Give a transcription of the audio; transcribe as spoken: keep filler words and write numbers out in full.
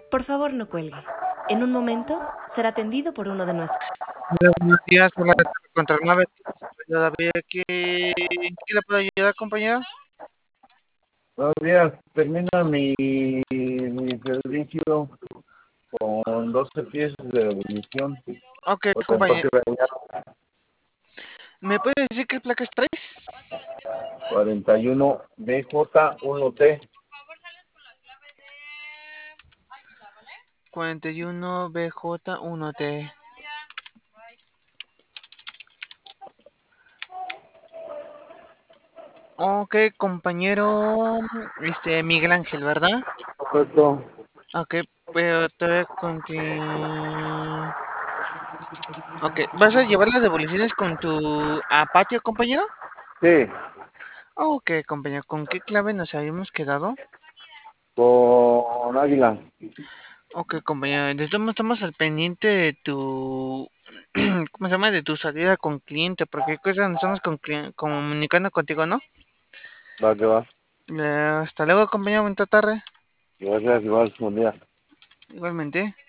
Por favor, no cuelgue. En un momento será atendido por uno de nuestros. Hola, buenos días, hola, contra nueve. Yo David aquí. ¿En qué le puedo ayudar, compañero? Buenos días, termina mi, mi servicio con doce piezas de devolución. Ok, Porque compañero. empaque dañado. ¿Me puede decir qué placas traes? cuarenta y uno B J uno T. cuarenta y uno B J uno T. Ok, compañero. Este, Miguel Ángel, ¿verdad? Correcto. Ok, pero te voy a continuar. Ok, ¿vas a llevar las devoluciones con tu a patio, compañero? Sí, Ok, compañero, ¿con qué clave nos habíamos quedado? con Águila. Ok, compañero, de todos modos estamos al pendiente de tu, ¿cómo se llama? De tu salida con cliente, porque cosa nos estamos con cli- comunicando contigo, ¿no? Va que va. Eh, hasta luego, compañero, bonita tarde. Gracias, igual, buen día. Igualmente.